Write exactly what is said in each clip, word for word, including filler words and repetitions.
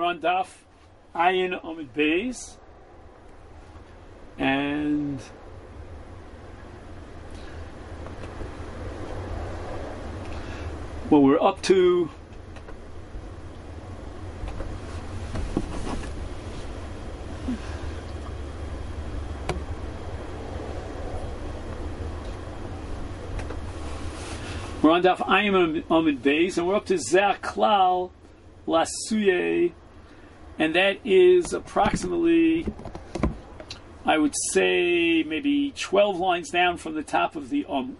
on Daf Ayin Amid Beis, and well, we're up to we're on Daf Ayin Amid Beis, and we're up to Zeh Klal Lasuye, and that is approximately, I would say, maybe twelve lines down from the top of the Amud.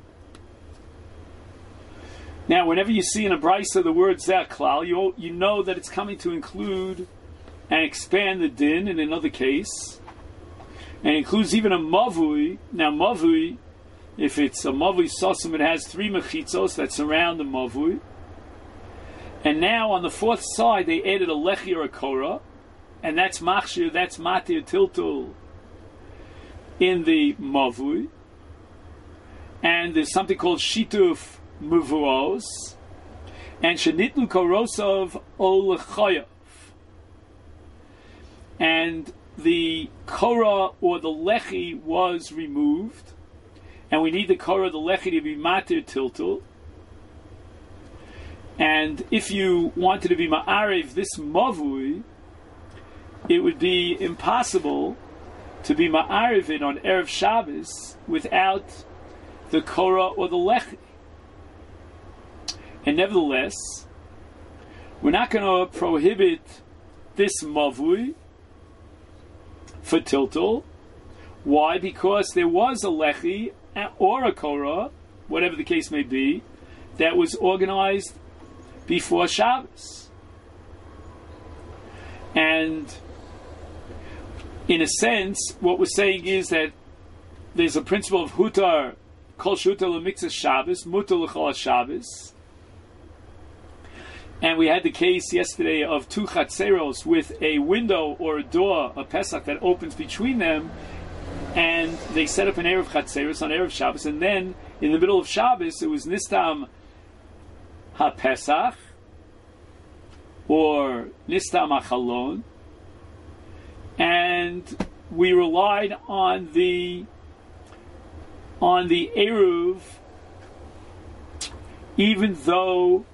Now, whenever you see in a brisa the word Zeh Klal, you you know that it's coming to include and expand the din in another case, and includes even a mavui. Now, mavui, if it's a mavui sosum, it has three mechitzos that surround the mavui. And now on the fourth side, they added a lechi or a korah, and that's machshir, that's matir tiltul in the mavui. And there's something called shituf muvuos, and shenitlu korosov olechayav. And the korah or the lechi was removed, and we need the korah, the lechi, to be matir tiltul. And if you wanted to be ma'arev this mavui, it would be impossible to be ma'arev it on Erev Shabbos without the korah or the lechi. And nevertheless, we're not going to prohibit this mavui for tiltul. Why? Because there was a lechi or a korah, whatever the case may be, that was organized before Shabbos. And in a sense, what we're saying is that there's a principle of hutar, kol shutar l'miktzas Shabbos, mutar l'chol Shabbos. And we had the case yesterday of two chatzeros with a window or a door, a Pesach, that opens between them, and they set up an Erev Chatzeros on Erev Shabbos, and then in the middle of Shabbos it was Nistam HaPesach or Nistam HaChalon, and we relied on the on the Eruv, even though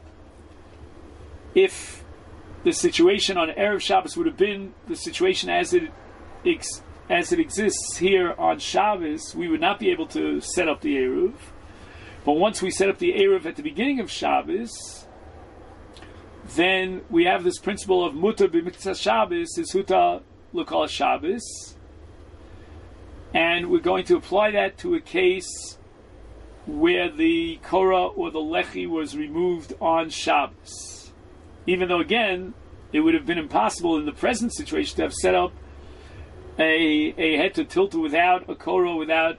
if the situation on Erev Shabbos would have been the situation as it ex, as it exists here on Shabbos, we would not be able to set up the Eruv. But once we set up the Eruv at the beginning of Shabbos, then we have this principle of mutar b'miktzas Shabbos is huta l'kol Shabbos, and we're going to apply that to a case where the korah or the lechi was removed on Shabbos. Even though, again, it would have been impossible in the present situation to have set up a a heter tiltul without a korah, without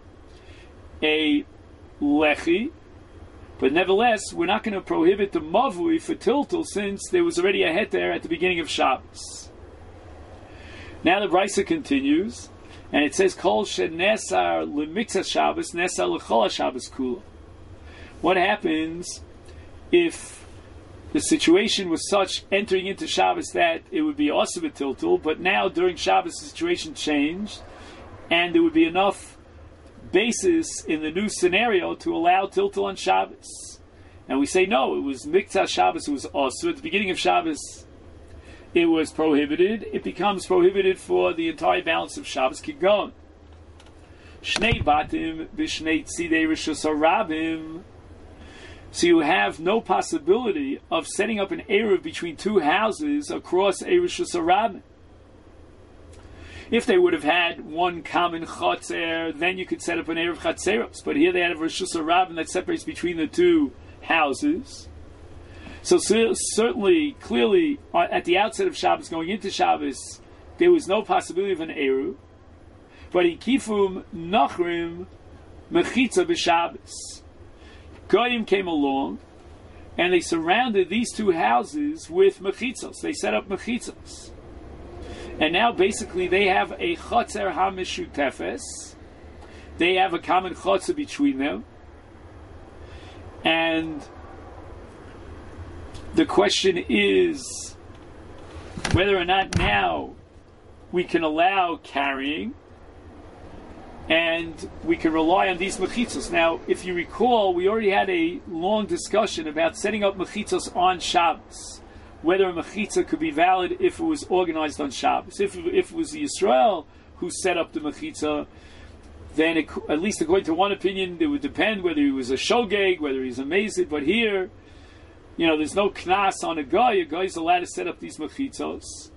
a lechi. But nevertheless, we're not going to prohibit the mavui for tiltul since there was already a heter at the beginning of Shabbos. Now the brisa continues, and it says, Kol shenesar l'miktzas Shabbos, nesar l'chol Shabbos kula. What happens if the situation was such entering into Shabbos that it would be also a tiltul, but now during Shabbos the situation changed, and there would be enough basis in the new scenario to allow tiltul on Shabbos? And we say no, it was miktzah Shabbos, it was also at the beginning of Shabbos it was prohibited. It becomes prohibited for the entire balance of Shabbos. Keep going. Shnei batim b'shnei tzidei rishus harabim. So you have no possibility of setting up an Eruv between two houses across a rishus harabim. If they would have had one common chotzer, then you could set up an Erev Chatzeros. But here they had a Rishus HaRabim that separates between the two houses. So certainly, clearly, at the outset of Shabbos, going into Shabbos, there was no possibility of an Eruv. But Ikifum Nachrim Mechitza b'Shabbos. Goyim came along, and they surrounded these two houses with mechitzos. They set up mechitzos. And now basically they have a chotzer hamishutefes. They have a common chotzer between them. And the question is, whether or not now we can allow carrying, and we can rely on these mechitzos. Now, if you recall, we already had a long discussion about setting up mechitzos on Shabbos, whether a mechitza could be valid if it was organized on Shabbos. If, if it was the Yisrael who set up the mechitza, then it, at least according to one opinion, it would depend whether he was a shogeg, whether he's a mazid. But here, you know, there's no knas on a guy. A guy is allowed to set up these mechitzos.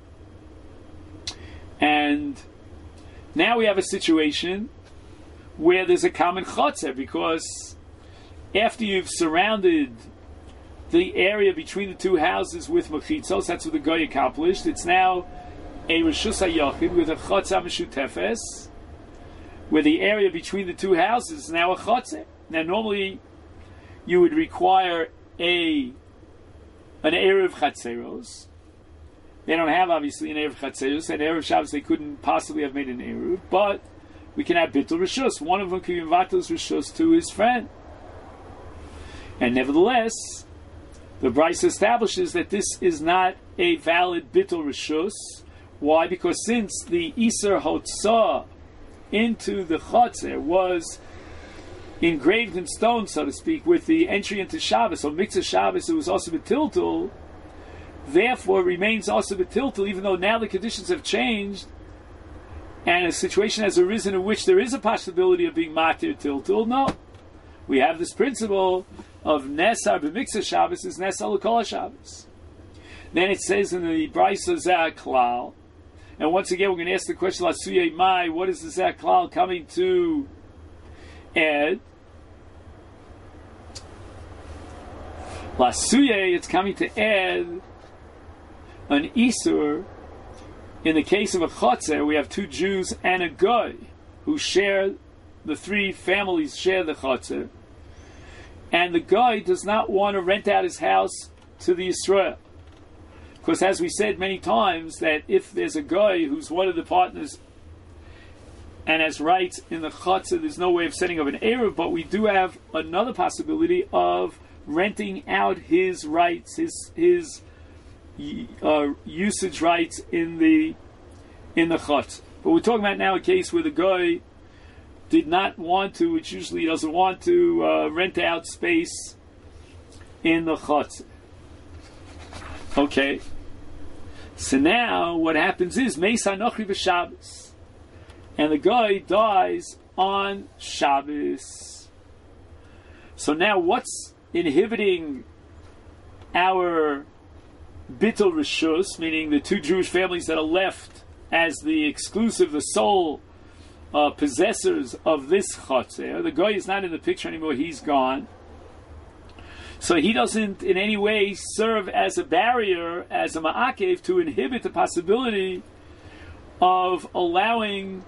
And now we have a situation where there's a common chotzer, because after you've surrounded the area between the two houses with mechitzos, that's what the guy accomplished. It's now a reshus hayachid with a chotzer meshutefes, where the area between the two houses is now a chotzer. Now, normally you would require a an erev chatzeros. They don't have, obviously, an erev chatzeros. And erev Shabbos they couldn't possibly have made an erev, but we can have bittul reshus. One of them can be vatos reshus to his friend. And nevertheless, the Brisa establishes that this is not a valid bittul reshus. Why? Because since the iser hotzah into the chotzer was engraved in stone, so to speak, with the entry into Shabbos, so Mikzah Shabbos, it was also betiltul. Therefore, it remains also betiltul, even though now the conditions have changed, and a situation has arisen in which there is a possibility of being matir tiltul. No, we have this principle of nesar b'mikzah Shabbos is nesar l'kol Shabbos. Then it says in the Brisa zeh klal, and once again we're going to ask the question: Lasuyei mai? What is the zeh klal coming to add? Lasuyei, it's coming to add an isur. In the case of a chotzer, we have two Jews and a goy who share, the three families share the chotzer, and the goy does not want to rent out his house to the Yisrael. Because as we said many times, that if there's a guy who's one of the partners and has rights in the chotzer, there's no way of setting up an erev, but we do have another possibility of renting out his rights, his his uh, usage rights in the in the chotzer. But we're talking about now a case where the guy did not want to, which usually he doesn't want to, uh, rent out space in the chotzer. Okay. So now what happens is Meisa Nochri v'Shabbos, and the guy dies on Shabbos. So now what's inhibiting our bittul reshus, meaning the two Jewish families that are left as the exclusive, the sole uh, possessors of this chotzer? The guy is not in the picture anymore; he's gone. So he doesn't in any way serve as a barrier, as a ma'akev, to inhibit the possibility of allowing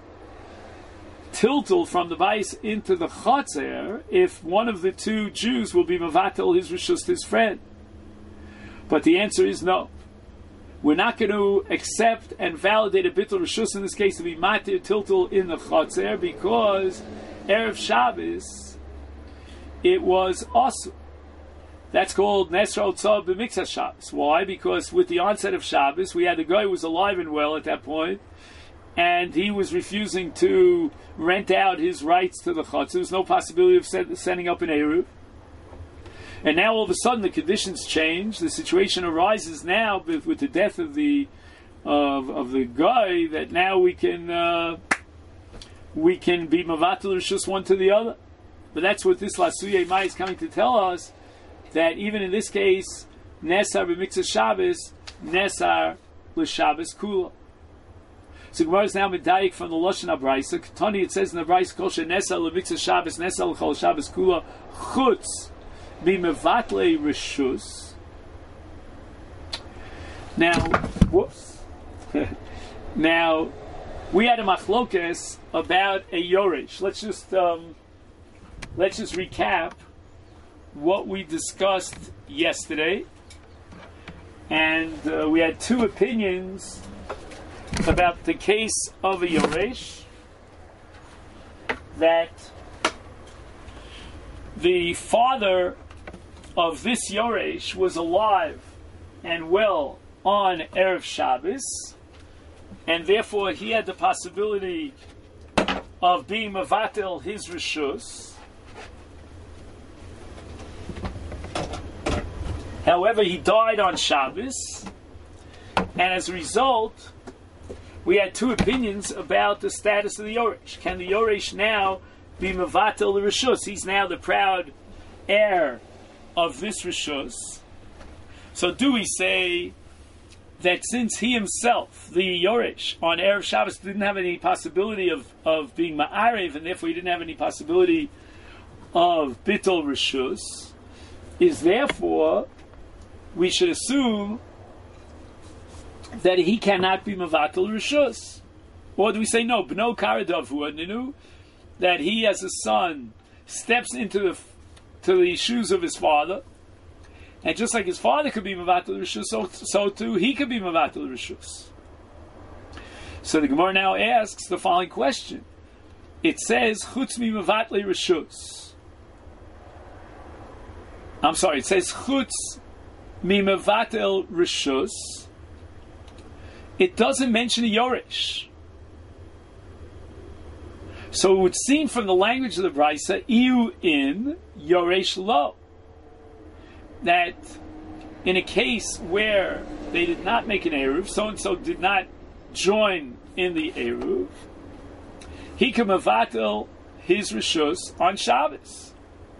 tiltul from the bais into the chotzer if one of the two Jews will be mavatel his reshus to his friend. But the answer is no. We're not going to accept and validate a bittul reshus in this case to be matir tiltul in the chotzer, because erev Shabbos it was awesome. That's called Nesra Otzah b'Mikzah Shabbos. Why? Because with the onset of Shabbos, we had the guy who was alive and well at that point, and he was refusing to rent out his rights to the chotzer. There was no possibility of set, setting up an eruv. And now all of a sudden the conditions change. The situation arises now with, with the death of the of of the guy, that now we can uh, we can be mavatul reshus one to the other. But that's what this Lasuyei Mai is coming to tell us, that even in this case, Nesar b'Mikzah Shabbos, Nesar l'Shabbos Kula. So Gemara is now medayik from the Lashon HaBraysa. Ketani, it says in the Braysa, Kol she'Nesar l'Mikzah Shabbos, Nesar l'Chol Shabbos Kula, Chutz b'Mevatlei Reshus. Now, whoops. Now, we had a machlokes about a yoresh. Let's just um, let's just recap what we discussed yesterday, and uh, we had two opinions about the case of a yoresh, that the father of this yoresh was alive and well on Erev Shabbos, and therefore he had the possibility of being Mavatel his Rishus. However, he died on Shabbos, and as a result, we had two opinions about the status of the Yoresh. Can the Yoresh now be Mavatel the Rishus? He's now the proud heir of this Rishus. So do we say that since he himself, the Yoresh, on Erev Shabbos didn't have any possibility of, of being Ma'arev, and therefore he didn't have any possibility of Bittul Rishus, is therefore we should assume that he cannot be Mavatul Rishus? Or do we say no, B'no Karadavu Ninu, that he as a son steps into the to the shoes of his father, and just like his father could be Mavatul Rishus, so, so too he could be Mavatul Rishus. So the Gemara now asks the following question. It says, Chutz mi Mavatle Rishus. I'm sorry, it says, Chutz mi Mavatel Rishus. It doesn't mention a Yoresh. So it would seem from the language of the Brisa, Iu in Yoresh lo, that in a case where they did not make an Eruv, so-and-so did not join in the Eruv, he can Mavatel his Rishus on Shabbos.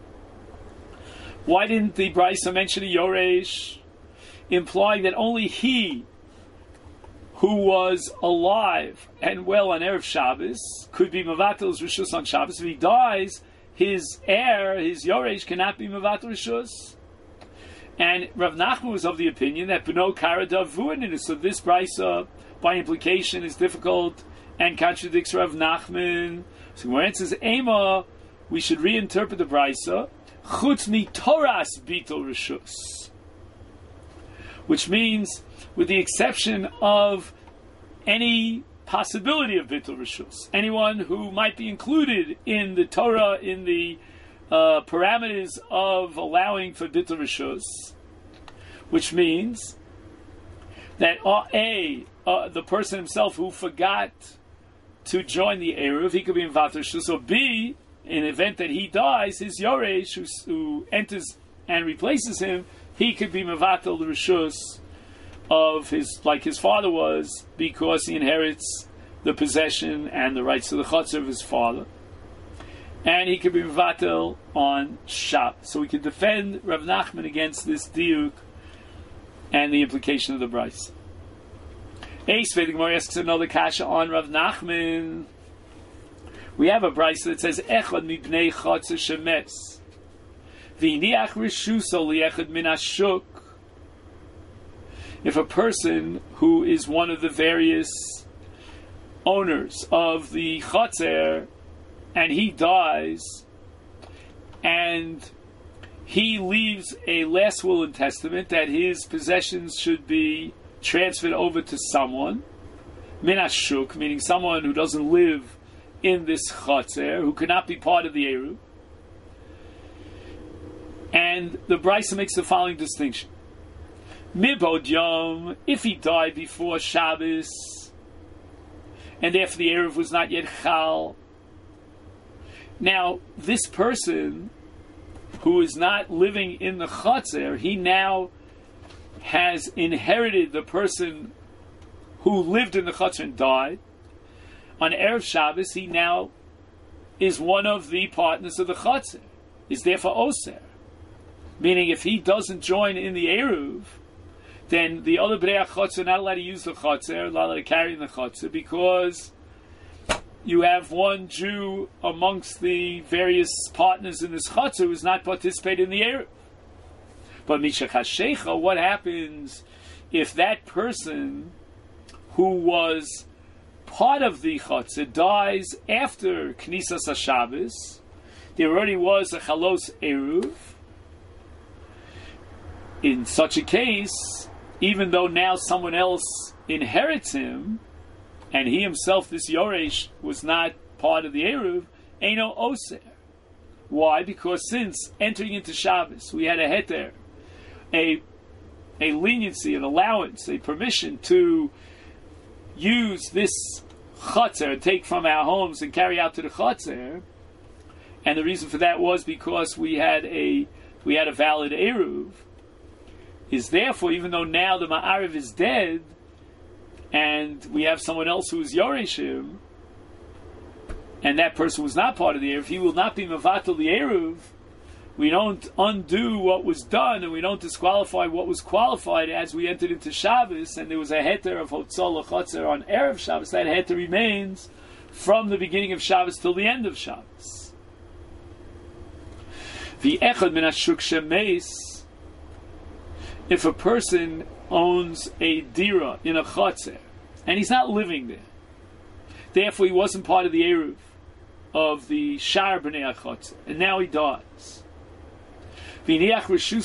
Why didn't the Brisa mention a Yoresh, implying that only he who was alive and well on Erev Shabbos could be Mavatel's Rishus on Shabbos? If he dies, his heir, his Yoresh, cannot be Mavatel Rishus. And Rav Nachman was of the opinion that B'no Karadav Vuanin, so this Brisa, by implication, is difficult and contradicts Rav Nachman. So when it says Ema, we should reinterpret the Brisa, Chutz mi Toras Bitul Rishus, which means, with the exception of any possibility of Bittul Rishus, anyone who might be included in the Torah, in the uh, parameters of allowing for Bittul Rishus, which means that uh, A, uh, the person himself who forgot to join the Eruv, he could be in Vater Rishus, or B, in the event that he dies, his Yoresh, who, who enters and replaces him, he could be Mavatel the Rishus of his, like his father was, because he inherits the possession and the rights of the Chutz of his father. And he could be Mavatel on Shabbos. So we can defend Rav Nachman against this diuk and the implication of the Bryce. Ace, the Gemara asks another kasha on Rav Nachman. We have a Bryce that says, Echad mibnei Chutz shemetz v'iniach rishuso liechad min hashuk. If a person who is one of the various owners of the Chotzer, and he dies, and he leaves a last will and testament that his possessions should be transferred over to someone, min hashuk, meaning someone who doesn't live in this Chotzer, who cannot be part of the Eru. And the Brisa makes the following distinction. Mibod Yom, if he died before Shabbos, and therefore the Erev was not yet Chal. Now, this person who is not living in the Chotzer, he now has inherited the person who lived in the Chotzer and died. On Erev Shabbos, he now is one of the partners of the Chotzer, is therefore Oser. Meaning, if he doesn't join in the Eruv, then the other Bnei HaChotzer are not allowed to use the Chotzer, not allowed to carry in the Chotzer, because you have one Jew amongst the various partners in this Chotzer who is not participating in the Eruv. But Mishach HaShecha, what happens if that person who was part of the Chotzer dies after Knisas HaShabbos? There already was a Chalos Eruv. In such a case, even though now someone else inherits him, and he himself, this Yoresh, was not part of the Eruv, Eino Oser. Why? Because since entering into Shabbos, we had a heter, a a leniency, an allowance, a permission to use this chotzer, take from our homes and carry out to the chotzer. And the reason for that was because we had a we had a valid eruv. Is therefore, even though now the ma'ariv is dead, and we have someone else who is yoreshim, and that person was not part of the eruv, he will not be mevatel the eruv. We don't undo what was done, and we don't disqualify what was qualified as we entered into Shabbos, and there was a heter of Hotzah L'Chotzer on Erev Shabbos. That heter remains from the beginning of Shabbos till the end of Shabbos. The Echad Min HaShuk Shemeis, if a person owns a dira in a Chotzer, and he's not living there, therefore he wasn't part of the Eruv of the Shar B'nei HaChotzer, and now he dies. He left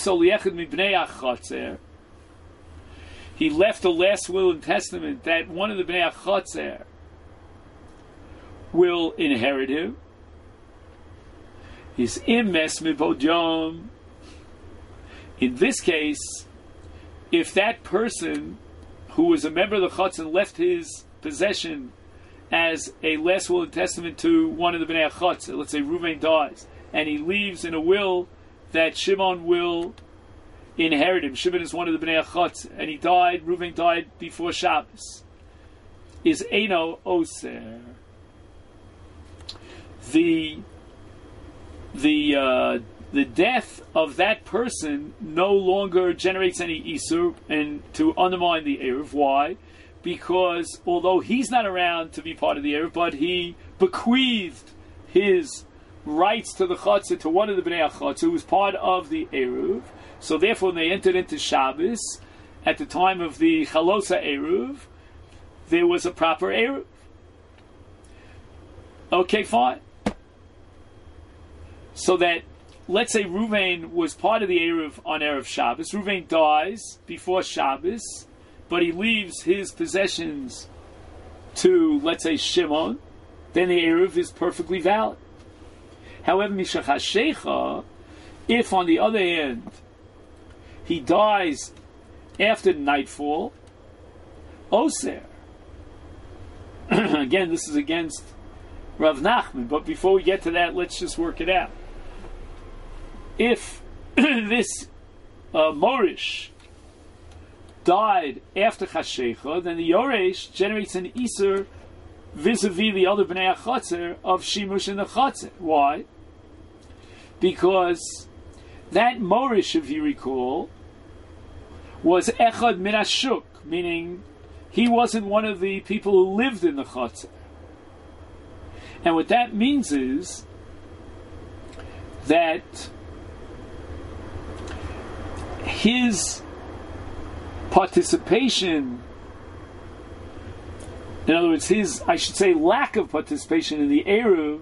a last will and testament that one of the Bnei HaChotzer will inherit him. His imes mibodyom. In this case, if that person who was a member of the Chotzer left his possession as a last will and testament to one of the Bnei HaChotzer, let's say Reuven dies, and he leaves in a will that Shimon will inherit him. Shimon is one of the Bnei HaChotzer, and he died, Reuven died before Shabbos. Is Eino Oser. The the uh, the death of that person no longer generates any Isur and to undermine the Eruv. Why? Because although he's not around to be part of the Eruv, but he bequeathed his rights to the Chotzer to one of the Bnei HaChotzer who was part of the Eruv. So therefore, when they entered into Shabbos, at the time of the Chalosa Eruv, there was a proper Eruv. Okay, fine. So that, let's say Reuven was part of the Eruv on Erev Shabbos. Reuven dies before Shabbos, but he leaves his possessions to, let's say, Shimon. Then the Eruv is perfectly valid. However, Mishachashecha, if on the other hand he dies after nightfall, Oser. Again, this is against Rav Nachman, but before we get to that, let's just work it out. If this uh, Morish died after Chashecha, then the Yoresh generates an Isur vis-a-vis the other Bnei HaChotzer of Shimush in the Chotzer. Why? Because that Morish, if you recall, was Echad Min HaShuk, meaning he wasn't one of the people who lived in the Chotzer. And what that means is that his participation, in other words, his, I should say, lack of participation in the Eruv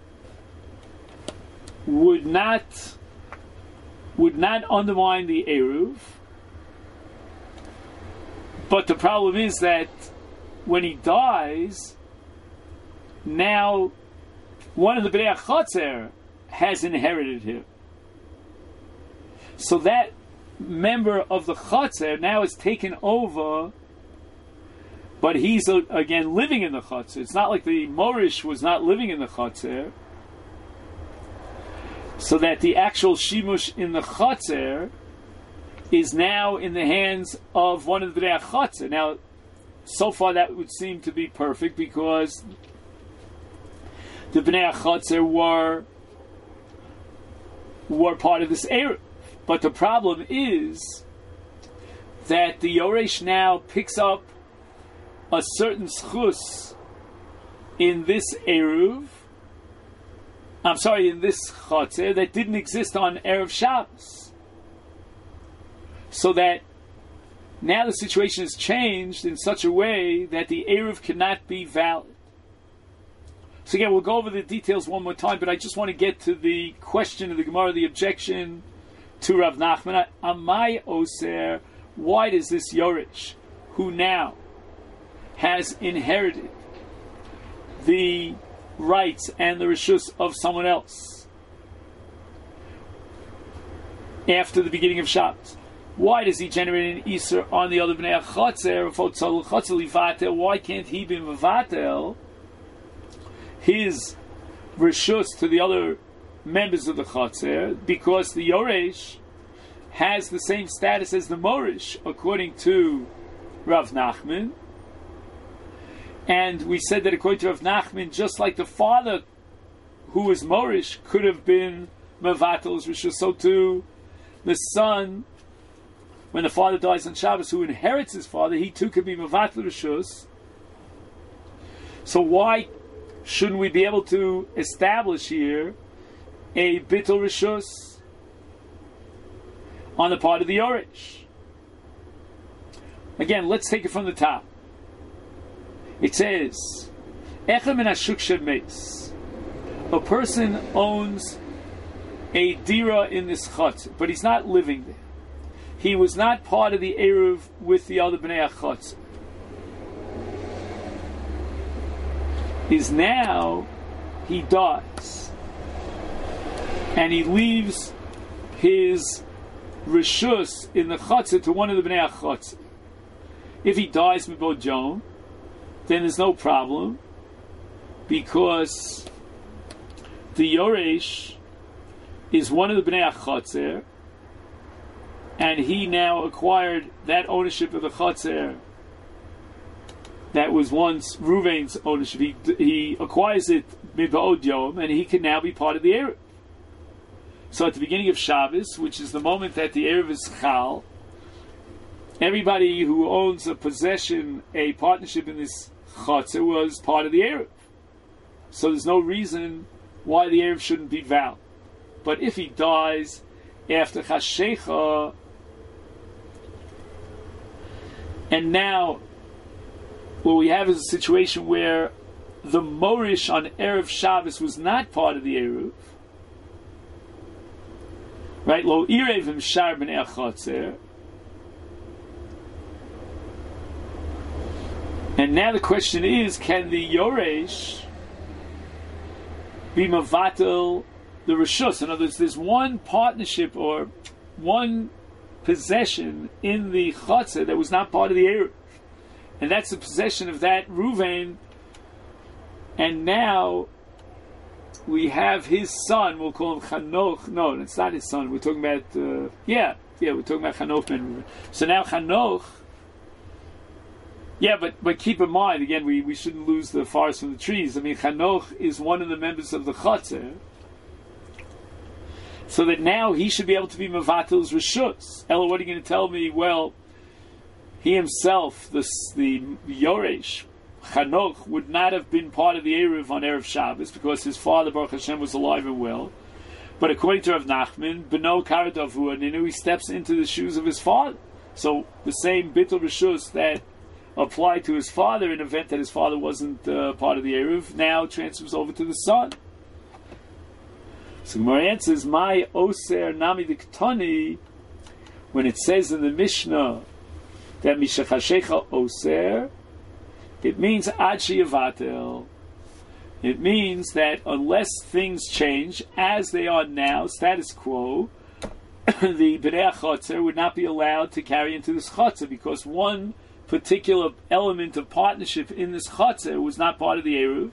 would not would not undermine the Eruv. But the problem is that when he dies, now one of the Bnei HaChotzer has inherited him. So that member of the Chotzer now is taken over, but he's uh, again living in the Chotzer. It's not like the Morish was not living in the Chotzer. So that the actual Shimush in the Chotzer is now in the hands of one of the Bnei HaChotzer. Now, so far that would seem to be perfect because the Bnei HaChotzer were were part of this Eruv. But the problem is that the Yoresh now picks up a certain schus in this Eruv, I'm sorry, in this Chotzer that didn't exist on Erev Shabbos. So that now the situation has changed in such a way that the Eruv cannot be valid. So again, we'll go over the details one more time, but I just want to get to the question of the Gemara, the objection to Rav Nachman. Amai Oser, why does this Yoresh, who now has inherited the rights and the reshus of someone else after the beginning of Shabbos, why does he generate an Isser on the other Bnei HaChotzer? Why can't he be Mevatel his Rishus to the other members of the Chotzer? Because the Yoresh has the same status as the Morish, according to Rav Nachman. And we said that according to Rav Nachman, just like the father who was Morish could have been Mevatel's Rishus, so too the son, when the father dies on Shabbos, who inherits his father, he too could be Mevatel Rishus. So why shouldn't we be able to establish here a Bittul Rishus on the part of the Yoresh? Again, let's take it from the top. It says, Echem min hashuk shemeis. A person owns a dira in this chutz, but he's not living there. He was not part of the Eruv with the other Bnei HaChutz. Is now, he dies. And he leaves his Rishus in the Chutz to one of the Bnei HaChutz. If he dies mibod Yom, then there's no problem, because the Yoresh is one of the Bnei HaChotzer, and he now acquired that ownership of the Chotzer that was once Ruvain's ownership. He, he acquires it mibod Yom, and he can now be part of the Erev. So at the beginning of Shabbos, which is the moment that the Erev is Chal, everybody who owns a possession, a partnership in this Chotzer, was part of the Erev. So there's no reason why the Erev shouldn't be valid. But if he dies after Chashecha, and now what we have is a situation where the Morish on Erev Shabbos was not part of the Erev, right? Lo irevim shar b'nei HaChotzer. And now the question is, can the Yoresh be Mavatel the Rishus? In other words, there's one partnership or one possession in the Chotzer that was not part of the Erev. And that's the possession of that Ruvain. And now we have his son, we'll call him Chanoch. No, it's not his son. We're talking about, uh, yeah, yeah, we're talking about Chanoch ben Ruvain. So now Chanoch, yeah, but but keep in mind, again, we, we shouldn't lose the forest from the trees. I mean, Chanoch is one of the members of the Chotzer, so that now he should be able to be Mavatel's Rishus. Ella, what are you going to tell me? Well, he himself, the, the Yoresh, Chanoch, would not have been part of the Erev on Erev Shabbos because his father, Baruch Hashem, was alive and well. But according to Rav Nachman, Beno Karadavu, and he steps into the shoes of his father. So the same Bittul Rishus that applied to his father in an event that his father wasn't uh, part of the Erev now transfers over to the son. So Gemara answers, "My Oser Nami Diktani," when it says in the Mishnah that Mishachashecha Oser, it means Ad Sheyavatel. It means that unless things change as they are now, status quo, the Bnei HaChotzer would not be allowed to carry into this Chotzer because one particular element of partnership in this Chotzer was not part of the Eruv.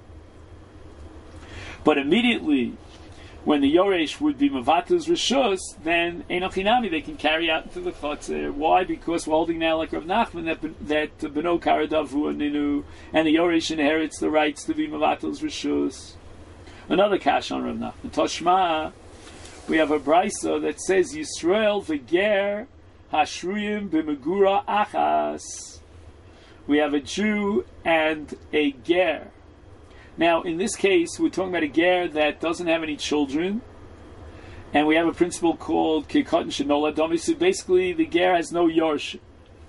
But immediately, when the Yoresh would be Mavatel's Rishus, then Enochinami, they can carry out into the Chotzer. Why? Because we're holding now, like Rav Nachman, that, that Beno Karadavu and Ninu, and the Yoresh inherits the rights to be Mavatel's Rishus. Another kash on Rav Nachman. Toshma, we have a brisa that says, Yisrael v'ger Hashruyim b'megura achas. We have a Jew and a ger. Now, in this case, we're talking about a ger that doesn't have any children, and we have a principle called kikotin shenola domi. So basically, the ger has no yorsh,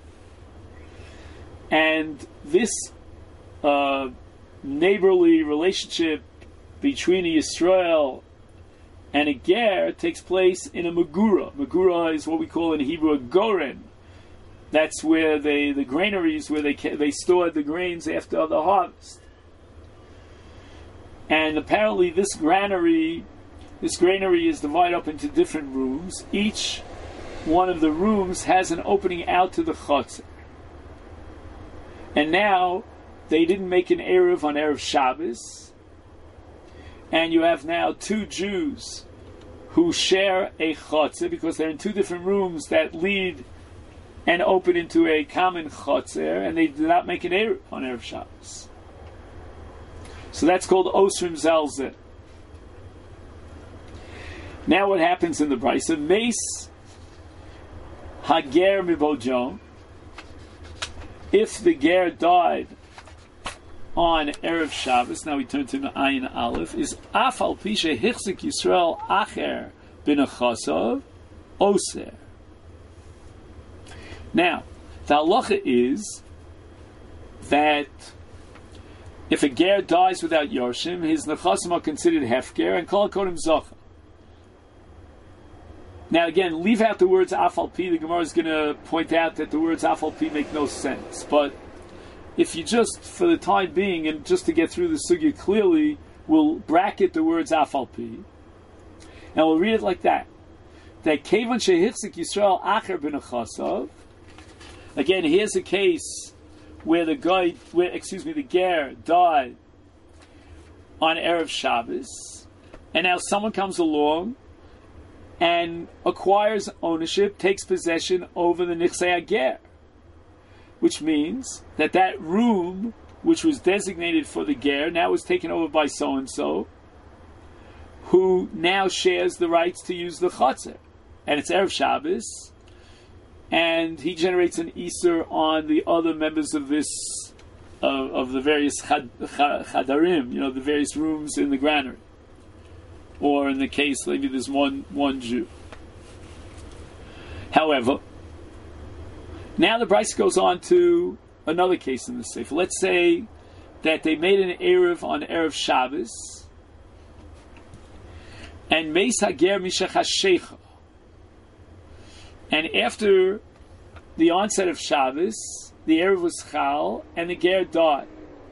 and this uh, neighborly relationship between a Yisrael and a ger takes place in a megura. Megura is what we call in Hebrew a goren. That's where they, the granaries where they they stored the grains after the harvest. And apparently, this granary, this granary is divided up into different rooms. Each one of the rooms has an opening out to the chotzer. And now they didn't make an Eruv on Erev Shabbos, and you have now two Jews who share a chotzer because they're in two different rooms that lead and open into a common chotzer, and they did not make an Eruv on Erev Shabbos. So that's called Osrim Zalzeh. Now what happens in the Brisa? Meis Hager Mibojom. If the ger died on Erev Shabbos, now we turn to Ayin Aleph, is Afal Pisha Hichzik Yisrael Acher B'Nachasov Oser. Now, the halacha is that if a ger dies without Yorshim, his Nechasim are considered Hefker and Kol HaKodim Zocha. Now again, leave out the words Afal Pi. The Gemara is going to point out that the words Afal Pi make no sense. But if you just, for the time being, and just to get through the sugya clearly, we'll bracket the words Afal Pi, and we'll read it like that: that Kevan Shehichzik Yisrael Acher B'Nechasav. Again, here's a case where the guy, where excuse me, the ger died on Erev Shabbos, and now someone comes along and acquires ownership, takes possession over the Nichsei HaGer, which means that that room, which was designated for the ger, now was taken over by so-and-so, who now shares the rights to use the chotzer. And it's Erev Shabbos, and he generates an Isur on the other members of this, uh, of the various chad, chadarim, you know, the various rooms in the granary. Or in the case, maybe there's one one Jew. However, now the Brisa goes on to another case in the Sefer. Let's say that they made an Eruv on Erev Shabbos, and Meis Hager Mishach HaShecha. And after the onset of Shabbos, the Eruv was Chal, and the Ger died.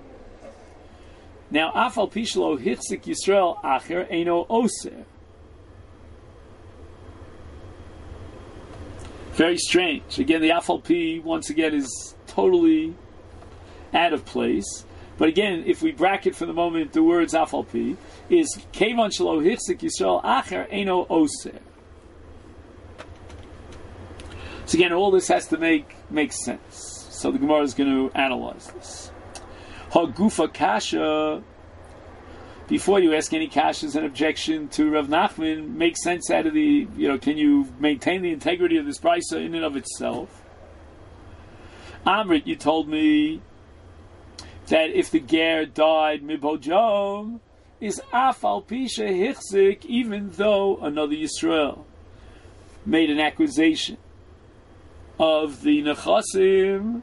Now, Afal Pishlo Hichzik Yisrael Acher Eino Oser. Very strange. Again, the Afal Pi, once again, is totally out of place. But again, if we bracket for the moment the words Afal Pi, is Kevan Shelo Hichzik Yisrael Acher Eino Oser. So again, all this has to make make sense. So the Gemara is going to analyze this. Hagufa Kasha. Before you ask any kashas and objection to Rav Nachman, make sense out of the, you know, can you maintain the integrity of this brisa in and of itself? Amrit, you told me that if the ger died mibojom, is afal pisha hichzik, even though another Yisrael made an acquisition of the nechasim,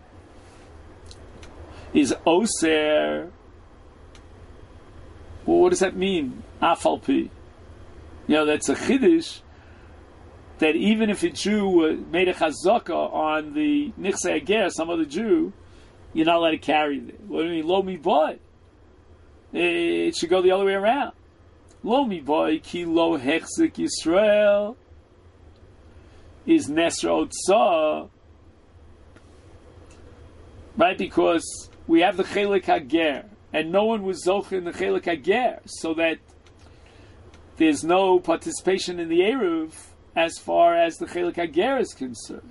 is oser. Well, what does that mean? Afal pi. You know, that's a chiddush that even if a Jew made a chazaka on the nichsei hager, some other Jew, you're not allowed to carry it. What do you mean? Lo mi boy. It should go the other way around. Lo mi boy ki lo hechzik Yisrael is nesra otsa. Right, because we have the chelik hager, and no one was zoch in the chelik hager, so that there's no participation in the eruv as far as the chelik hager is concerned.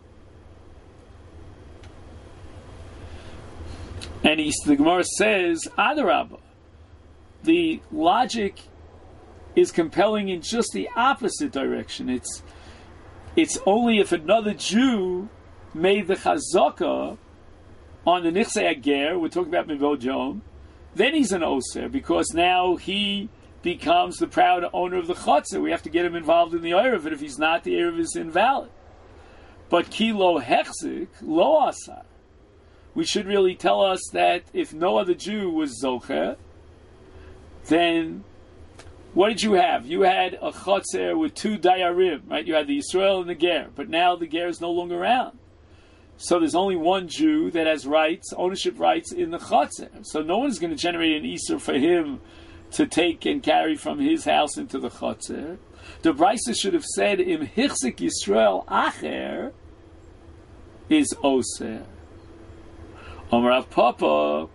And he, the Gemara says, Adarabba, the logic is compelling in just the opposite direction. It's it's only if another Jew made the chazaka on the nichsei hager, we're talking about mivojom, then he's an oser, because now he becomes the proud owner of the chotzer. We have to get him involved in the eruv, and if he's not, the eruv is invalid. But ki lo hechzik, lo asar. We should really tell us that if no other Jew was zocher, then what did you have? You had a chotzer with two dayarim, right? You had the Yisrael and the ger, but now the ger is no longer around. So there's only one Jew that has rights, ownership rights in the chotzer. So no one is going to generate an Isur for him to take and carry from his house into the chotzer. The Brisa should have said, Im Hichzik Yisrael Acher is Oser. Amar Rav Papa,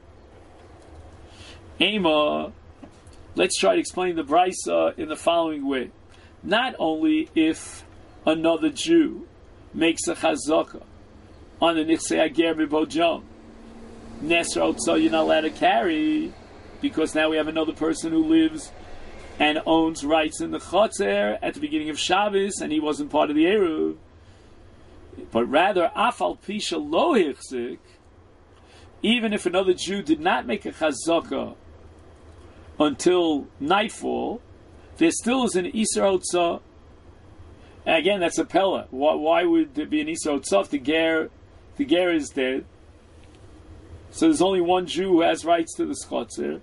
Ema, let's try to explain the Brisa in the following way. Not only if another Jew makes a chazaka on the Nichsei Ager B'Bojom, Nesra Otza you're not allowed to carry, because now we have another person who lives and owns rights in the Chotzer at the beginning of Shabbos, and he wasn't part of the Eruv. But rather, Afal Pisha Lo Hichzik, even if another Jew did not make a chazaka until nightfall, there still is an Isra Otza. And again, that's a Pella. Why, why would there be an Isra Otza if the Ger, the Ger is dead? So there's only one Jew who has rights to the Schotzer.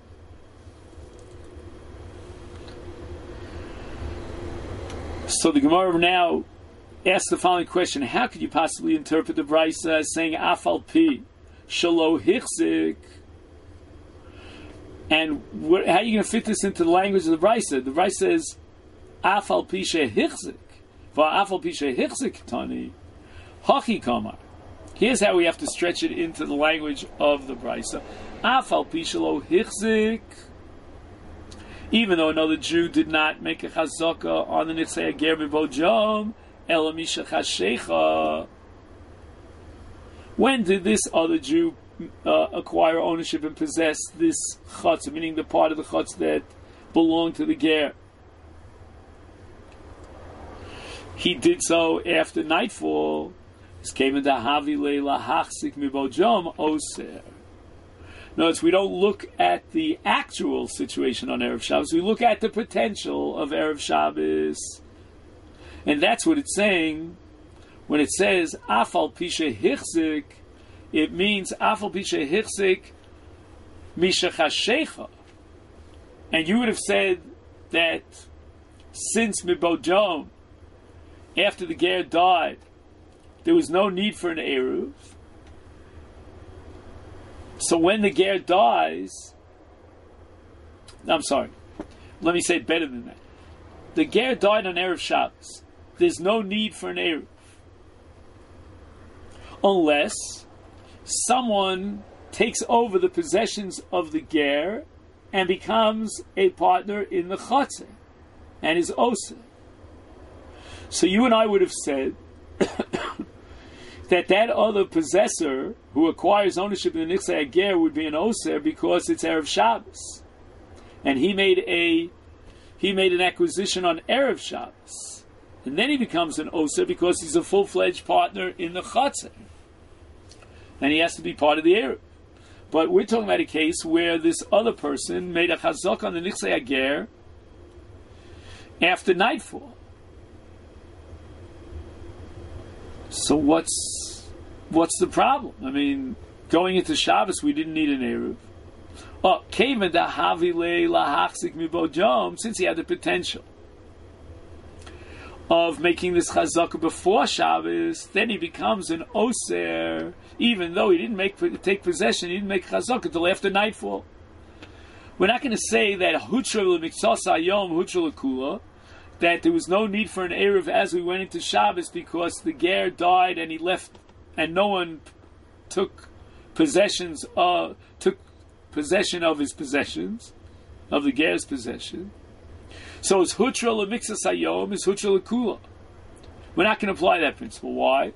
So the Gemara now asks the following question: how could you possibly interpret the Brisa as saying Afal Pi Shalo Hichzik? And what, how are you going to fit this into the language of the Brisa? The Brisa says Afal Pi Shehichzik, Va'afal Pi Shehichzik Tani Hachi Kamar. Here's how we have to stretch it into the language of the Brisa. Afal Pi Shalo Hichzik. Even though another Jew did not make a chazaka on the Nichsei Ager B'Bojom, Ela Misha Chashecha. When did this other Jew uh, acquire ownership and possess this chutz, meaning the part of the chutz that belonged to the ger? He did so after nightfall. This came into Havile Lahachzik Mibojom Oser. Notice we don't look at the actual situation on Erev Shabbos, we look at the potential of Erev Shabbos. And that's what it's saying when it says Afal Pisha Hichzik. It means Afal Pisha Hichzik Misha Chashecha. And you would have said that since Mibojom, after the Ger died, there was no need for an Eruv. So when the Ger dies, I'm sorry, let me say it better than that. The Ger died on Erev Shabbos. There's no need for an Eruv. Unless someone takes over the possessions of the Ger and becomes a partner in the Chotzer and is Oseh. So you and I would have said that that other possessor who acquires ownership in the Nichsei Ager would be an Oser because it's Erev Shabbos. And he made a he made an acquisition on Erev Shabbos. And then he becomes an Oser because he's a full-fledged partner in the Chotzer. And he has to be part of the Erev. But we're talking about a case where this other person made a chazak on the Nichsei Ager after nightfall. So what's what's the problem? I mean, going into Shabbos, we didn't need an Eruv. Oh, Kevin da Havile lahachzik mibojom, since he had the potential of making this chazaka before Shabbos, then he becomes an Oser, even though he didn't make take possession, he didn't make chazaka until after nightfall. We're not going to say that hutra l'miktzos hayom hutra l'kula, that there was no need for an Eruv as we went into Shabbos because the Ger died and he left, and no one took possessions of, took possession of his possessions, of the Ger's possession. So it's Hutra L'Mixas Hayom, is Hutra L'Kula. We're not going to apply that principle. Why?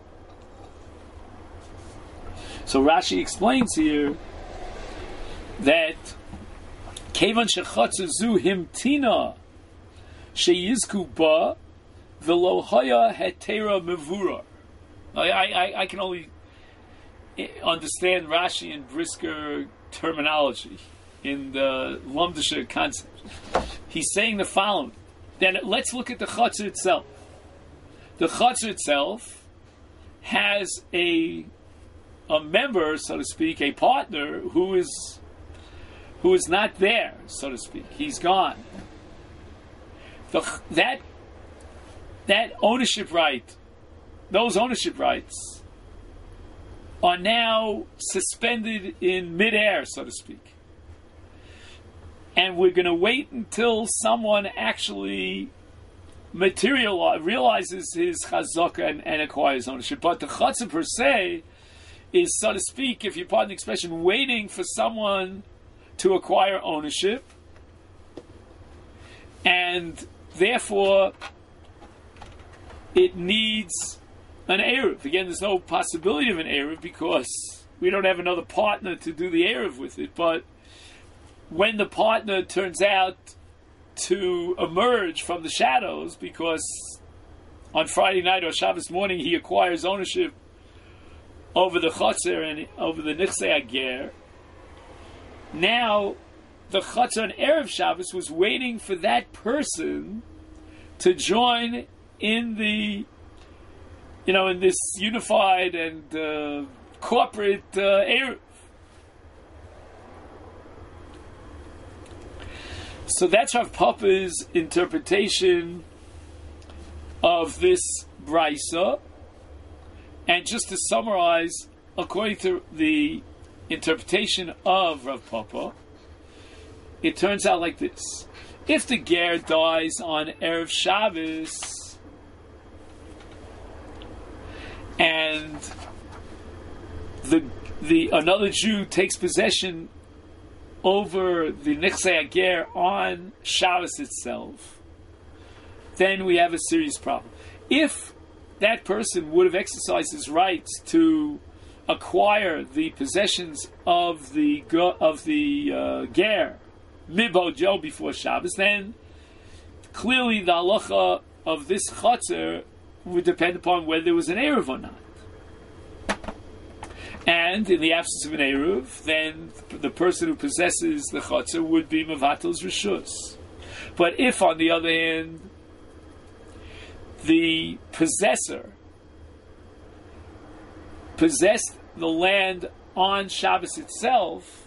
So Rashi explains here that Kevan Shechatzu Zu Himtina Sheyizku Ba V'lo Haya Hetera Mevura. I, I, I can only understand Rashi and Brisker terminology in the Lumdisha concept. He's saying the following. Then let's look at the Chatzar itself. The Chatzar itself has a a member, so to speak, a partner who is who is not there, so to speak. He's gone. The, that that ownership right, those ownership rights, are now suspended in midair, so to speak. And we're going to wait until someone actually material realizes his chazaka and, and acquires ownership. But the chatzah per se is, so to speak, if you pardon the expression, waiting for someone to acquire ownership, and therefore it needs an Eruv. Again, there's no possibility of an Eruv because we don't have another partner to do the Eruv with it. But when the partner turns out to emerge from the shadows, because on Friday night or Shabbos morning he acquires ownership over the Chotzer and over the Nichsei Ager, now the Chotzer on Erev Shabbos was waiting for that person to join in the, you know, in this unified and uh, corporate uh, Erev. So that's Rav Papa's interpretation of this brisa. And just to summarize, according to the interpretation of Rav Papa, it turns out like this. If the ger dies on Erev Shabbos, and the the another Jew takes possession over the Nichsei Ager on Shabbos itself, then we have a serious problem. If that person would have exercised his rights to acquire the possessions of the of the uh, ger mibojo before Shabbos, then clearly the halacha of this chotzer would depend upon whether there was an eruv or not. And in the absence of an eruv, then the person who possesses the chotzer would be mevatel's rishus. But if, on the other hand, the possessor possessed the land on Shabbos itself,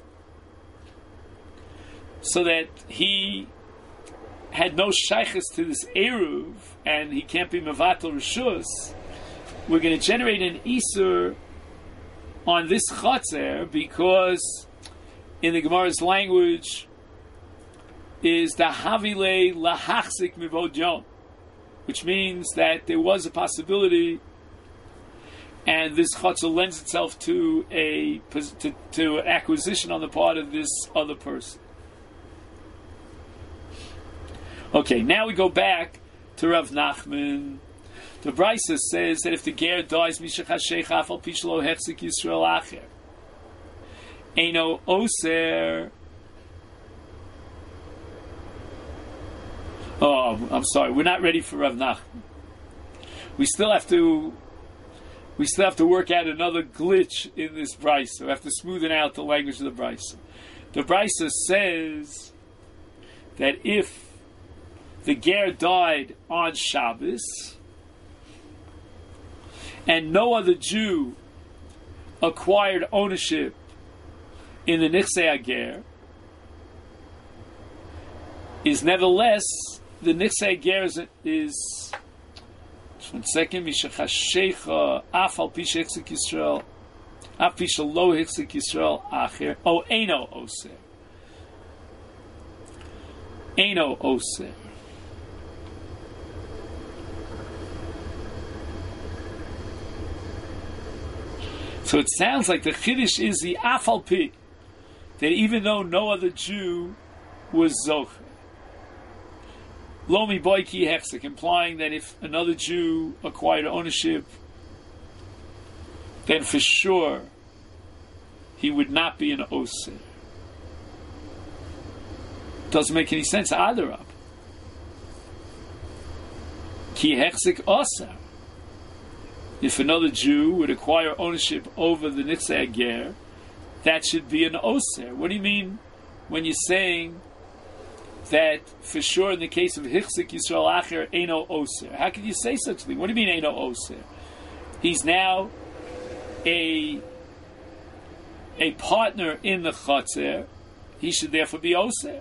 so that he had no shaykhs to this eruv, and he can't be mevatel rishus, we're going to generate an isur on this chotzer, because in the Gemara's language is the havile lahachzik mivod yom, which means that there was a possibility, and this chotzer lends itself to a to, to an acquisition on the part of this other person. Okay, now we go back to Rav Nachman. The Brisa says that if the ger dies, mishach hasheich afal pishlo hechzik Yisrael acher, eino oser. Oh, I'm sorry, we're not ready for Rav Nachman. We still have to. We still have to work out another glitch in this Brisa. We have to smoothen out the language of the Brisa. The Brisa says that if the ger died on Shabbos, and no other Jew acquired ownership in the Nichsei Ager, is nevertheless, the Nichsei Ager is, is just one second, Mishachashecha Afal Pisha Hechzik Yisrael Af Pisha Lo Hechzik Yisrael Acher Oh, Eino Oser Eino Oser. So it sounds like the Chiddush is the Afal Pi, that even though no other Jew was Zocher, Lomi Boiki Hechzik, implying that if another Jew acquired ownership, then for sure he would not be an Oser. Doesn't make any sense either of. Ki Hechzik Oser. If another Jew would acquire ownership over the Nichsei Ager, that should be an Oser. What do you mean when you're saying that for sure in the case of Hichzik Yisrael Acher, Eino Oser? How can you say such a thing? What do you mean Eino Oser? He's now a a partner in the Chotzer. He should therefore be Oser.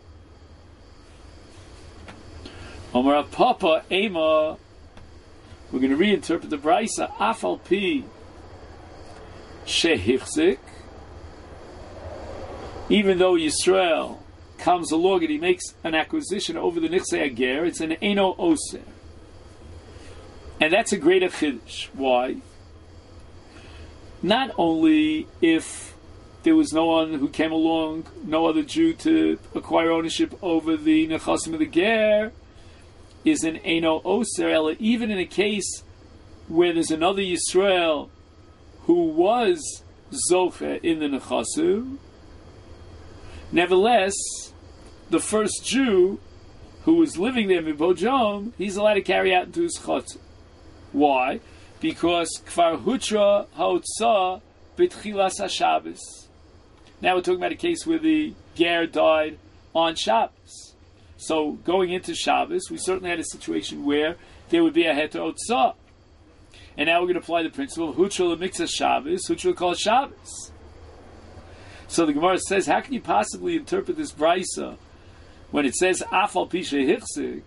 Omar Papa Ema. We're going to reinterpret the Brisa. Afal pi shehichzik. Even though Yisrael comes along and he makes an acquisition over the Nichsei Ager, it's an Eino Oser. And that's a greater chiddush. Why? Not only if there was no one who came along, no other Jew to acquire ownership over the nechasim of the ger, is an Eino Oser, even in a case where there's another Yisrael who was Zoche in the nechasim, nevertheless, the first Jew who was living there in Bojom, he's allowed to carry out into his chotzer. Why? Because Kfar Hutra Haotzah B'tchilas HaShabbos. Now we're talking about a case where the ger died on Shabbos. So going into Shabbos, we certainly had a situation where there would be a heter otzah. And now we're going to apply the principle of Hutra L'mikzah Shabbos, Hutra L'kol Shabbos. So the Gemara says, how can you possibly interpret this brisa when it says Afal Pisha Hichzik?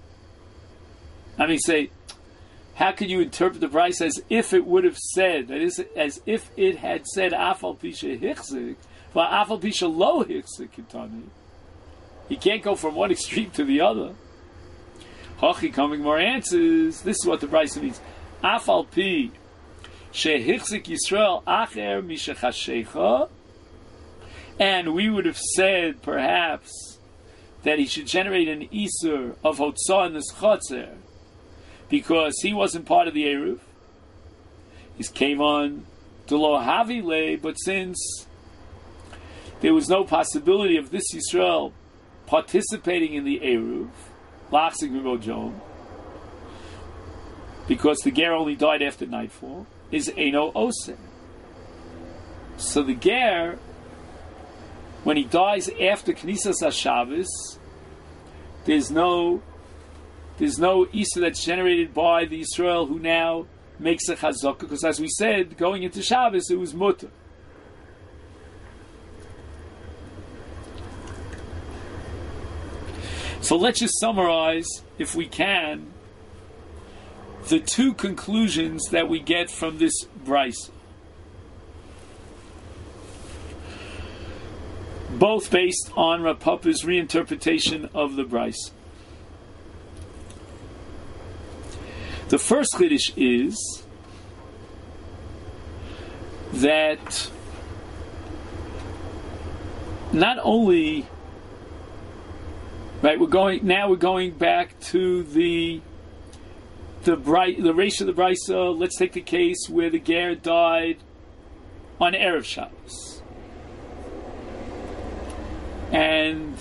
I mean, say, how can you interpret the brisa as if it would have said, that is, as if it had said Afal Pisha Hichzik, but Afal Pisha Lo Hichzik Kitani? He can't go from one extreme to the other. Hachi coming more answers. This is what the brisa means. Afal pi shehichzik Yisrael acher mishachashecha, and we would have said perhaps that he should generate an isur of hotzah in this chotzer because he wasn't part of the eruv. He's came on to lo havile, but since there was no possibility of this Yisrael participating in the eruv, lachzik mibojom, because the ger only died after nightfall, is Eino Oser. So the ger, when he dies after Knisas HaShabbos, there's no there's no Isa that's generated by the Yisrael who now makes a chazakah, because as we said, going into Shabbos, it was mutter. So let's just summarize, if we can, the two conclusions that we get from this brisa, both based on Rav Papa's reinterpretation of the brisa. The first chiddush is that not only, right, we're going now we're going back to the The bright, the race of the brisa. Let's take the case where the ger died on Erev Shabbos, and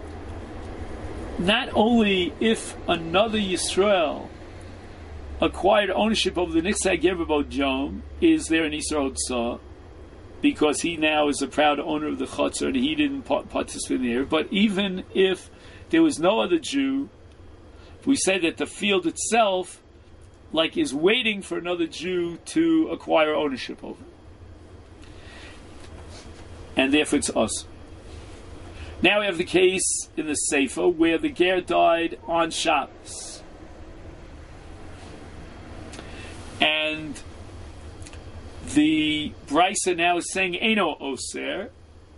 not only if another Yisrael acquired ownership over the Nichsei Ger B'Bojom, is there an Isra Hotzah, because he now is a proud owner of the Chotzer and he didn't participate in the Erev. But even if there was no other Jew, we say that the field itself, like, is waiting for another Jew to acquire ownership over it, and therefore it's us. Now we have the case in the Sefer where the ger died on Shabbos, and the brisa now is saying Eino Oser.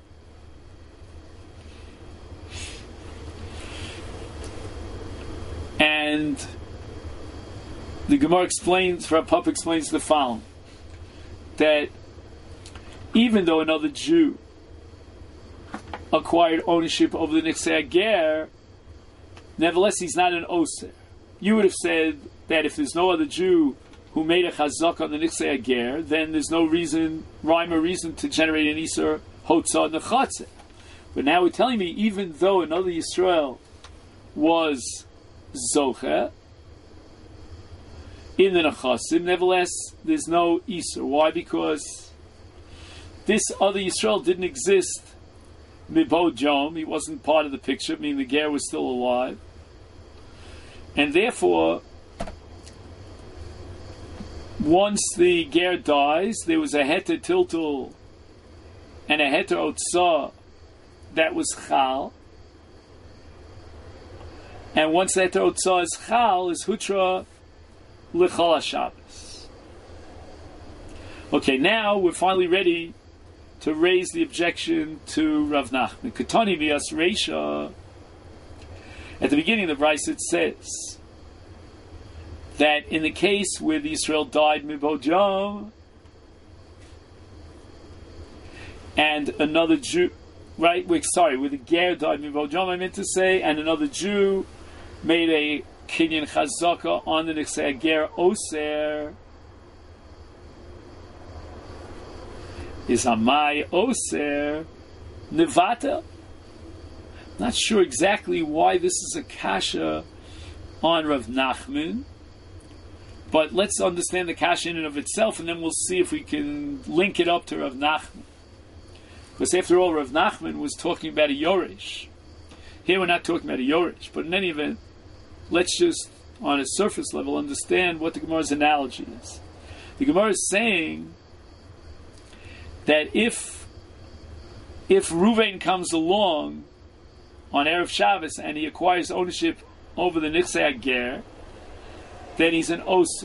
And the Gemara explains, Rav Papa explains the following, that even though another Jew acquired ownership over the Nichsei Ger, nevertheless he's not an Oser. You would have said that if there's no other Jew who made a chazak on the Nichsei Ger, then there's no reason, rhyme or reason to generate an Isur Hotzah Nechatze. But now we're telling me, even though another Yisrael was Zoche in the Nechasim, nevertheless there's no Isur. Why? Because this other Yisrael didn't exist Mibod Jom, he wasn't part of the picture, meaning the ger was still alive, and therefore once the ger dies, there was a heter tiltul and a heter otzah that was chal, and once that otzah is chal, is hutra l'chol HaShabbos. Okay, now we're finally ready to raise the objection to Rav Nachman. Ketani mias reisha. At the beginning of the brisa it says that in the case where the Yisrael died mibojam, and another Jew, right? We're, sorry, where the ger died mibojam, I meant to say, and another Jew made a kinyan chazaka on the nixei ger oser, is Hamai Oser Nevata. Not sure exactly why this is a kasha on Rav Nachman, but let's understand the kasha in and of itself, and then we'll see if we can link it up to Rav Nachman. Because after all, Rav Nachman was talking about a Yoresh. Here we're not talking about a Yoresh, but in any event, let's just, on a surface level, understand what the Gemara's analogy is. The Gemara is saying that if if Ruvain comes along on Erev Shabbos and he acquires ownership over the Nichsei Ager, then he's an Oser.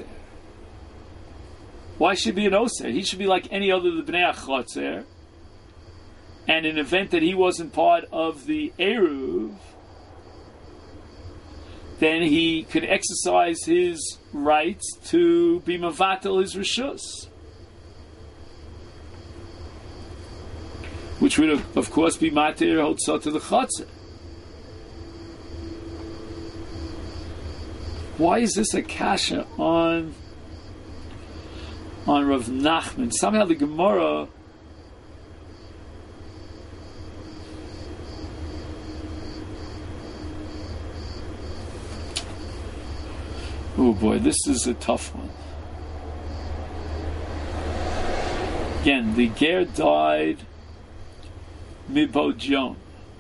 Why should he be an Oser? He should be like any other of the Bnei Achotzer, and in an event that he wasn't part of the Eruv, then he could exercise his rights to be Mavatel his Rishus, which would, of course, be Matir Hotzah to the Chotzer. Why is this a kasha on on Rav Nachman? Somehow the Gemara oh boy, this is a tough one. Again, the ger died mibojam,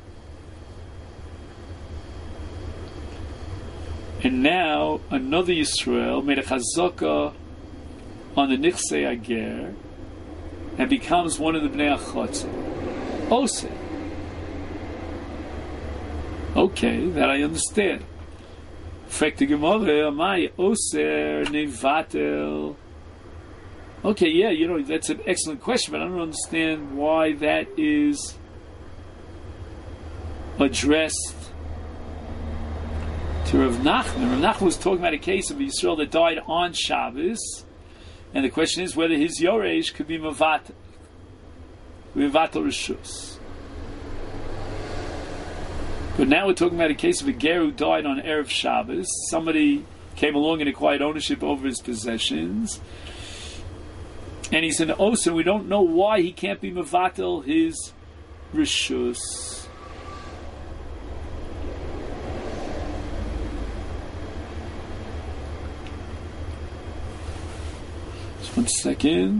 and now another Yisrael made a chazaka on the Nichsei Ager and becomes one of the Bnei Achotzer. Oser. Okay, that I understand. Frek the Gemara, Amai Oser Nevatel. Okay, yeah, you know, that's an excellent question, but I don't understand why that is addressed to Rav Nachman. Rav Nachman was talking about a case of Yisrael that died on Shabbos, and the question is whether his Yoresh could be Mavatel, Mavatel Rishus. But now we're talking about a case of a ger who died on Erev Shabbos. Somebody came along and acquired ownership over his possessions, and he's an Oser. We don't know why he can't be Mavatel his Rishus. Just one second.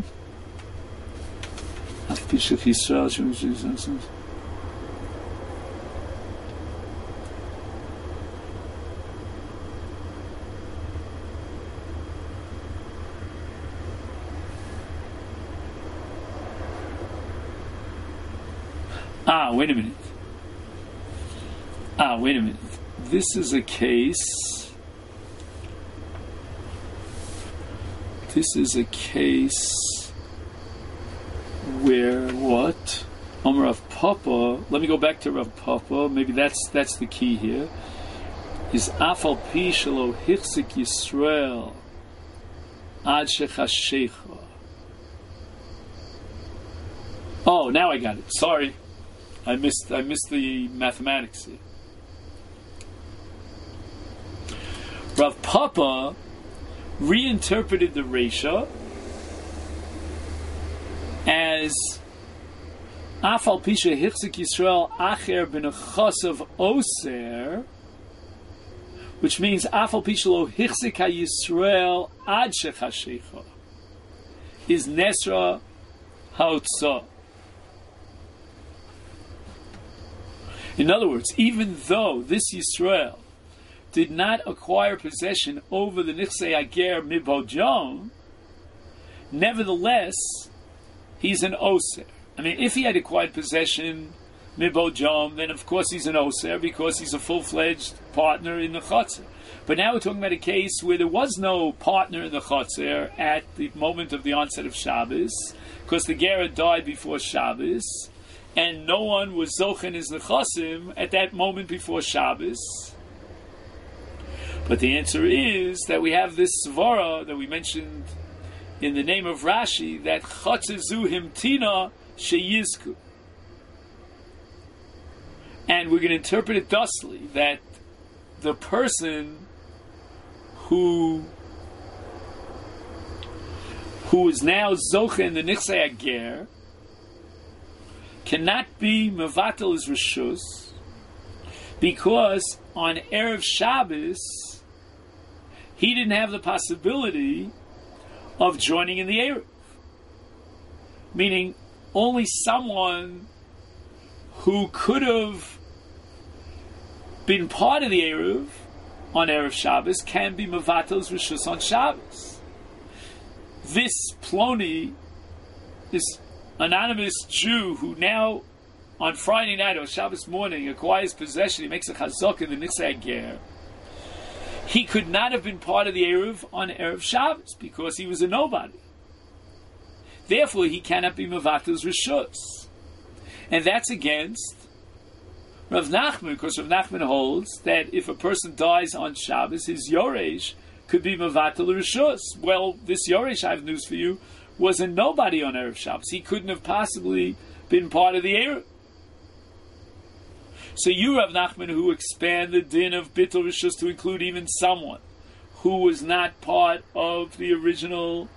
Ah, wait a minute. Ah, wait a minute. This is a case. This is a case where what? Um, Rav Papa. Let me go back to Rav Papa. Maybe that's that's the key here. Is Afal Pi Shelo Hichzik Yisrael Ad Shechashecha. Oh, now I got it. Sorry. I missed I missed the mathematics here. Rav Papa reinterpreted the Reisha as Afal Pisha Hichzik Yisrael Acher ben Chasav Oser, which means Afal Pisha Lo Hichzik HaYisrael Ad Shechashecha is Nesra Haotzah. In other words, even though this Yisrael did not acquire possession over the Nichsei Ager Mibojam, nevertheless, he's an Oser. I mean, if he had acquired possession Mibojam, then of course he's an Oser because he's a full-fledged partner in the Chotzer. But now we're talking about a case where there was no partner in the Chotzer at the moment of the onset of Shabbos, because the Ger died before Shabbos, and no one was Zochen his Nechasim at that moment before Shabbos. But the answer is that we have this svara that we mentioned in the name of Rashi, that Chatzezu Himtina Sheyizku. And we're going to interpret it thusly, that the person who who is now Zocha in the Nichsei Ager cannot be Mevatel his Rishus, because on Erev Shabbos he didn't have the possibility of joining in the Erev. Meaning, only someone who could have been part of the Erev on Erev Shabbos can be Mevatel's Rishus on Shabbos. This Ploni, this anonymous Jew who now on Friday night or Shabbos morning acquires possession, he makes a chazak in the Nichsei Ager, he could not have been part of the Erev on Erev Shabbos because he was a nobody. Therefore, he cannot be Mevatel's Rishus. And that's against Rav Nachman, because Rav Nachman holds that if a person dies on Shabbos, his Yoresh could be Mevatel Rishus. Well, this Yoresh, I have news for you, was a nobody on Erev Shabbos. He couldn't have possibly been part of the Erev. So you, Rav Nachman, who expand the din of Bittul Rishus to include even someone who was not part of the original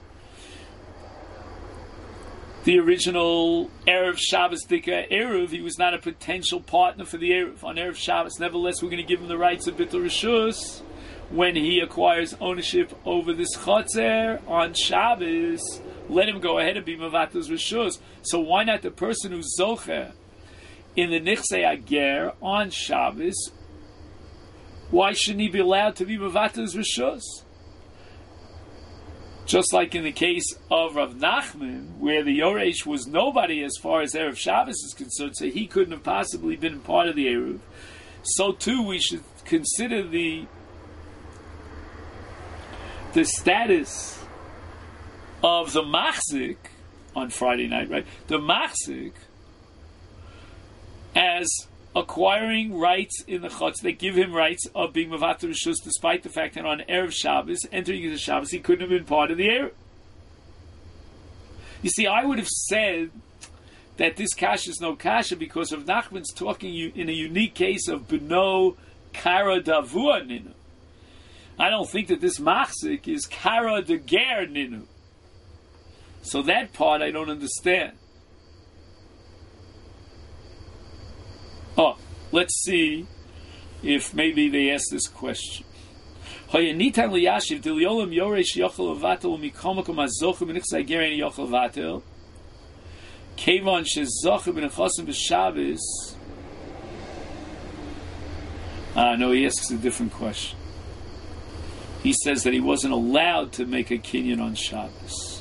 the original Erev Shabbos Dika Erev, he was not a potential partner for the Erev on Erev Shabbos. Nevertheless, we're going to give him the rights of Bittul Rishus when he acquires ownership over this Chotzer on Shabbos. Let him go ahead and be Mevatel's Rishus. So why not the person who's Zocher in the Nichsei Ager on Shabbos, why shouldn't he be allowed to be Mevatel's Rishus? Just like in the case of Rav Nachman, where the Yoresh was nobody as far as Erev Shabbos is concerned, so he couldn't have possibly been part of the Erev. So too, we should consider the the status of the Machzik on Friday night, right? The Machzik as acquiring rights in the Chutz that give him rights of being Mevatel Rishus, despite the fact that on Erev Shabbos, entering into Shabbos, he couldn't have been part of the Erev. You see, I would have said that this kasha is no kasha because of Nachman's talking in a unique case of Beno Kara Davua Ninu. I don't think that this Machzik is Kara de Ger Ninu. So that part I don't understand. Oh, let's see if maybe they ask this question. Hayanitan liyashiv diliolam yoresh yochel avatel umikomakom azochim b'nichsei gerin yochel avatel kevan shezochim b'nechasim b'Shabbos. Ah, no, he asks a different question. He says that he wasn't allowed to make a kinyan on Shabbos.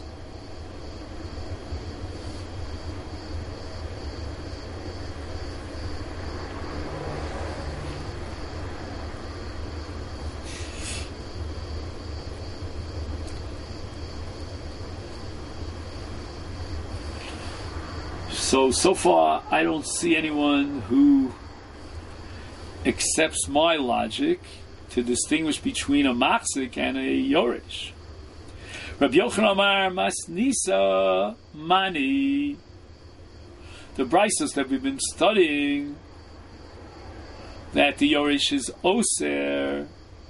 So, so far, I don't see anyone who accepts my logic to distinguish between a Machzik and a Yoresh. Rabbi Yochanan Amar Masnisa Mani. The Brisos that we've been studying, that the Yoresh is Oser,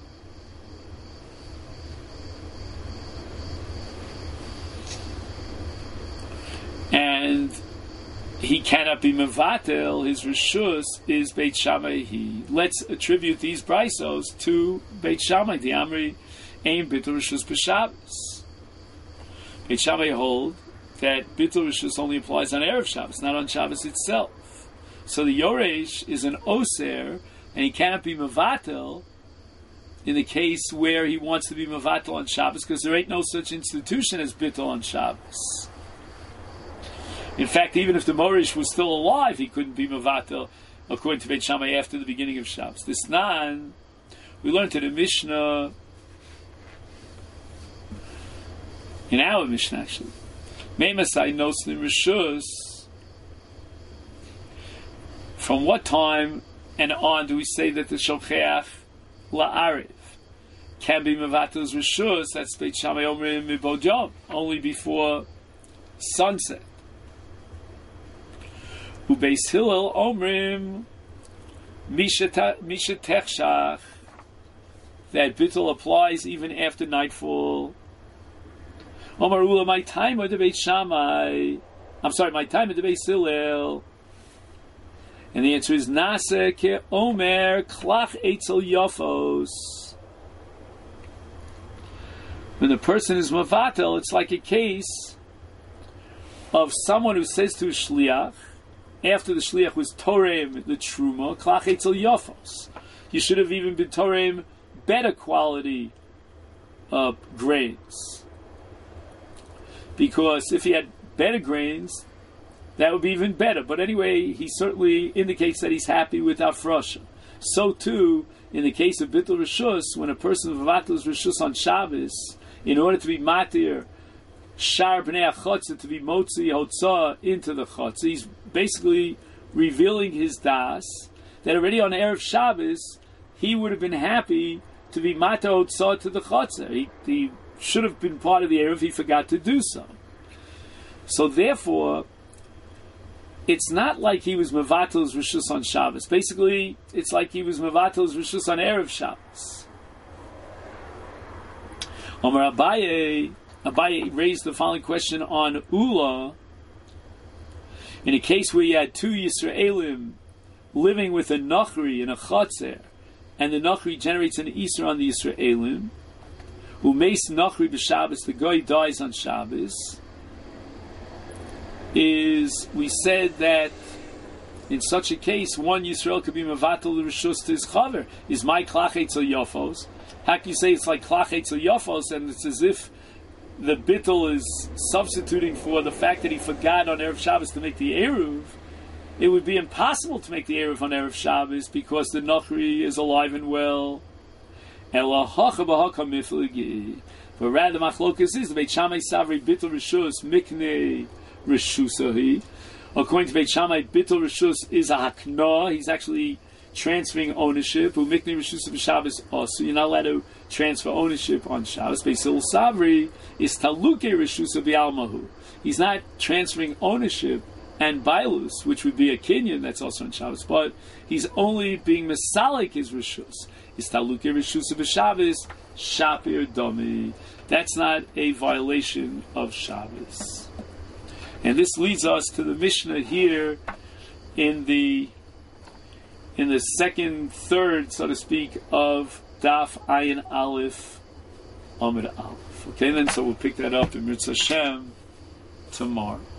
and he cannot be mevatel, his rishus is Beit Shammai. He let's attribute these brisos to Beit Shammai. The Amri aim bittul rishus b'Shabbos. Beit Shammai hold that bittul rishus only applies on Erev Shabbos, not on Shabbos itself. So the Yoresh is an oser, and he cannot be mevatel in the case where he wants to be mevatel on Shabbos, because there ain't no such institution as bittul on Shabbos. In fact, even if the Morish was still alive, he couldn't be Mevatel, according to Beit Shammai, after the beginning of Shabbos. This Nan, we learned in the Mishnah, in our Mishnah actually, Meimasai Nosnim Rishus, from what time and on do we say that the Shokheach La'ariv can be mevatel rishus. That's Beit Shammai omrim mibodjom, only before sunset. Ubeis Hillel omrim misha techshach, that bittul applies even after nightfall. Omar Ula, my time of the Beit Shammai. I'm sorry, my time of the Beis Hillel. And the answer is Nase ke Omer klach etzel yofos. When the person is mavatel, it's like a case of someone who says to a shliach, after the shliach was torem the truma, klach etzel yofos. You should have even been torem better quality of grains. Because if he had better grains, that would be even better. But anyway, he certainly indicates that he's happy with Afrosha. So too, in the case of Bittul Rishus, when a person Vavatels Rishus on Shabbos, in order to be Matir, Shar B'nei HaChotzah, to be Motzi Hotzah into the Chotzah, he's basically revealing his Das, that already on Erev Shabbos, he would have been happy to be Matir Hotzah to the Chotzah. He, he should have been part of the Erev, he forgot to do so. So therefore, it's not like he was Mevatel's Rishus on Shabbos. Basically, it's like he was Mevatel's Rishus on Erev Shabbos. Omar Abaye, Abaye raised the following question on Ula. In a case where you had two Yisraelim living with a Nachri and a Chatzer, and the Nachri generates an Isra on the Yisraelim, Umeis Nachri b'Shabbos, the guy dies on Shabbos, is we said that in such a case one Yisrael could be mevatel rishus to his chaver. Is my klach etzel yofos? How can you say it's like klach etzel yofos and it's as if the bittul is substituting for the fact that he forgot on Erev Shabbos to make the Eruv? It would be impossible to make the Eruv on Erev Shabbos because the Nachri is alive and well. But rather machlokas is the Beit Shammai savri bittul rishus miknei Rishusahi. According to Beit Shammai, Bittul Rishus is a hakna. He's actually transferring ownership. Umikni Rishusa b'Shabbos also. You're not allowed to transfer ownership on Shabbos. Beit Hillel Savri is Taluke Rishusa b'Almahu. He's not transferring ownership and Bailus, which would be a Kinyan, that's also on Shabbos, but he's only being Mesalik his Rishus. Is Taluke Rishusa b'Shabbos Shapir Domi. That's not a violation of Shabbos. And this leads us to the Mishnah here in the in the second third, so to speak, of Daf Ayin Aleph Amud Aleph. Okay, then so we'll pick that up in Mitzvah Hashem tomorrow.